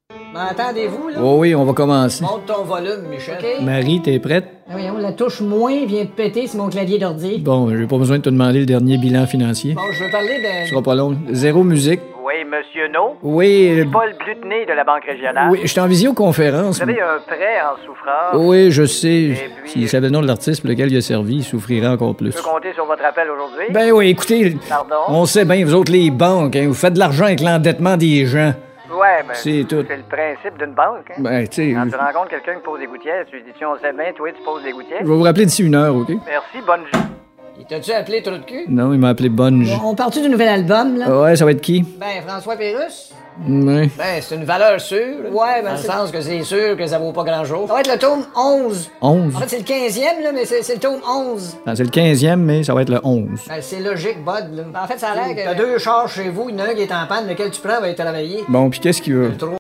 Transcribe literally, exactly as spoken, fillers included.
M'entendez-vous, là? Oh oui, on va commencer. Monte ton volume, Michel. OK. Marie, t'es prête? Ah oui, la touche moins vient de péter sur mon clavier d'ordi. Bon, j'ai pas besoin de te demander le dernier bilan financier. Bon, je veux parler de... Ce sera pas long. Zéro musique. Oui, Monsieur No. Oui. euh, Paul Blutney de la Banque régionale. Oui, je suis en visioconférence. Vous avez un prêt en souffrance. Oui, je sais. puis- S'il savait le nom de l'artiste pour lequel il a servi, il souffrirait encore plus. Je peux compter sur votre appel aujourd'hui. Ben oui, écoutez, Pardon? on sait bien, vous autres, les banques, hein, vous faites de l'argent avec l'endettement des gens. Ouais, ben. C'est tout. C'est le principe d'une banque, hein. Ben, tu sais, Quand tu rencontres quelqu'un qui pose des gouttières, tu lui dis, tu on sait bien, toi, tu poses des gouttières. je vais vous rappeler d'ici une heure, OK? Merci, bonne journée. Il t'a-tu appelé trou de cul? Non, il m'a appelé Bonge. On part-tu du nouvel album, là? Ouais, ça va être qui? Ben, François Pérusse. Ouais. Ben, c'est une valeur sûre. Ouais, ben, dans le sens que c'est sûr que ça vaut pas grand-chose. Ça va être le tome onze. onze? En fait, c'est le quinzième, là, mais c'est c'est le tome onze. Ah, c'est le quinzième, mais ça va être le onze. Ben, c'est logique, Bud, là. En fait, ça a l'air que... T'as deux chars chez vous, il y en a un qui est en panne, lequel tu prends va être travaillé. Bon, puis qu'est-ce qu'il veut? Trop